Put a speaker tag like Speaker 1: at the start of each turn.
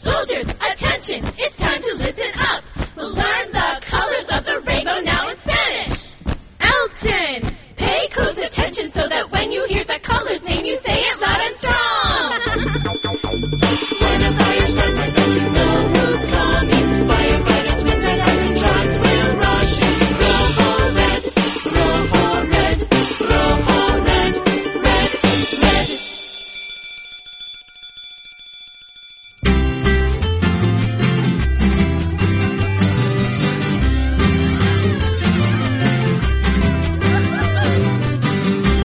Speaker 1: Soldiers, attention, it's time to listen up. We'll learn the colors of the rainbow now in Spanish. Elton, pay close attention so